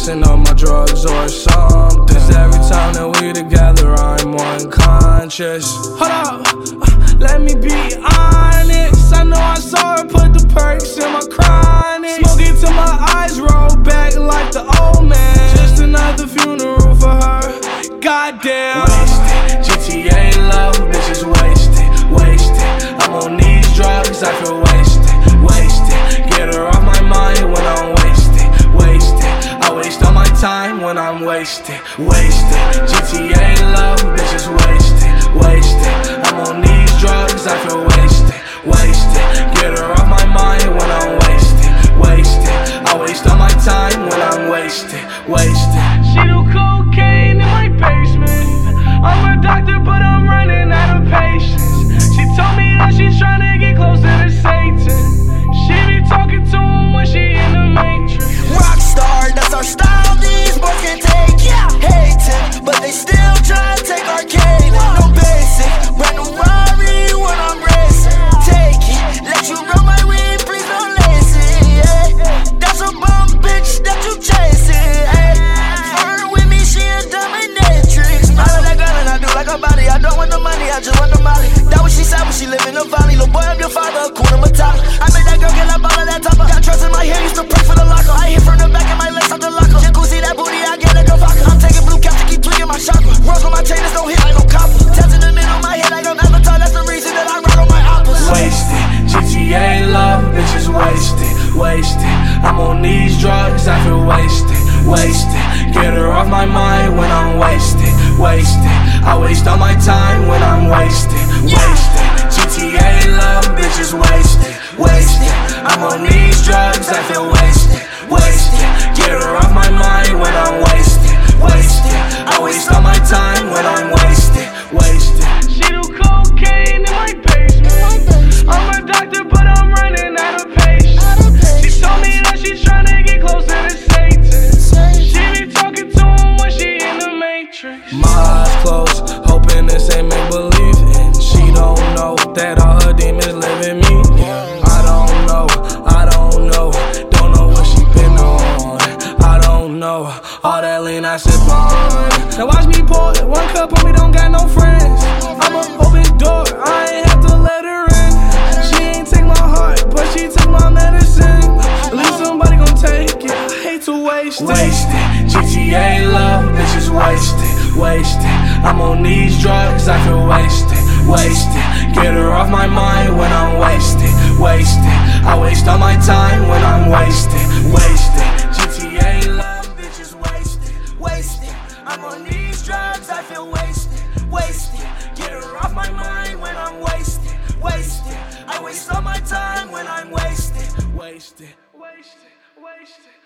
mixing up my drugs or something. 'Cause every time that we together, I'm unconscious. Hold up, let me be honest. I know I saw her put the perks in my chronic. Smoking till my eyes roll back like the old man. Just another funeral for her. Goddamn. Wasted, GTA love, bitches wasted, wasted. I'm on these drugs, I feel wasted, wasted. Get her off my mind when I'm wasted, wasted. I waste all my time when I'm wasted, wasted. GTA love, bitches wasted, wasted. I'm on these drugs, I feel wasted, wasted. Get her off my mind when I'm wasted, wasted. I waste all my time when I'm wasted, wasted. She do cocaine in my basement. I'm a doctor, but I'm running out of patience. She told me that she's trying to get closer to Satan. She be talking to him when she in the Matrix. Rockstar, that's our style, these boys can't take it. Hating, but they still try to take our cane. No basic, brand new Rari when I'm racing. Take it, let you run my weed, please don't lace it. Yeah. That's a bum bitch that you chasing. Flirt with me, she a dominatrix. I love that girl and I do like her body. I don't want the money, I just want the molly. That what she said when she live in the valley. Little boy, I'm your father, Kuna Matata. I made that girl get up all of that topper. Got trust in my hair, used to pray for the locker. I hit from the back and my legs out the locker. Jacuzzi, that booty, I get like a vodka. I'm taking blue caps to keep tweaking my chakra. Rose on my chain, this don't hit like no copper. Tats in the middle of my head like I'm Avatar. That's the reason that I ride on my oppas. Wasted, GTA love, bitches wasted, wasted. I'm on these drugs, I feel wasted, wasted. Get her off my mind when I'm wasted, wasted. I waste all my time when I'm wasted, wasted. GTA love, bitches wasted, wasted. I'm on these drugs, I feel wasted, wasted. Get her off my mind when I'm wasted, wasted. I waste all my time when I'm wasted, wasted. She do cocaine in my basement. I'm a doctor, but I'm running out of patience. She told me that she's trying to get closer to Satan. She be talking to him when she in the Matrix. My eyes closed, hoping this ain't make believe. And she don't know that all her demons live in me. I don't know, don't know what she been on. I don't know, all that lean I sip on. Now watch me pour it, one cup on me, don't got no friends. I'm an open door, I ain't have to let her in. She ain't take my heart, but she took my medicine. At least somebody gon' take it, I hate to waste it. Wasted, GTA love, bitches wasted, wasted. I'm on these drugs, I feel wasted, wasted. Get her off my mind when I'm wasted, wasted. I waste all my time when I'm wasted, wasted. GTA love, bitches wasted, wasted. I'm on these drugs, I feel wasted, wasted. Get her off my mind when I'm wasted, wasted. I waste all my time when I'm wasted, wasted, wasted, wasted.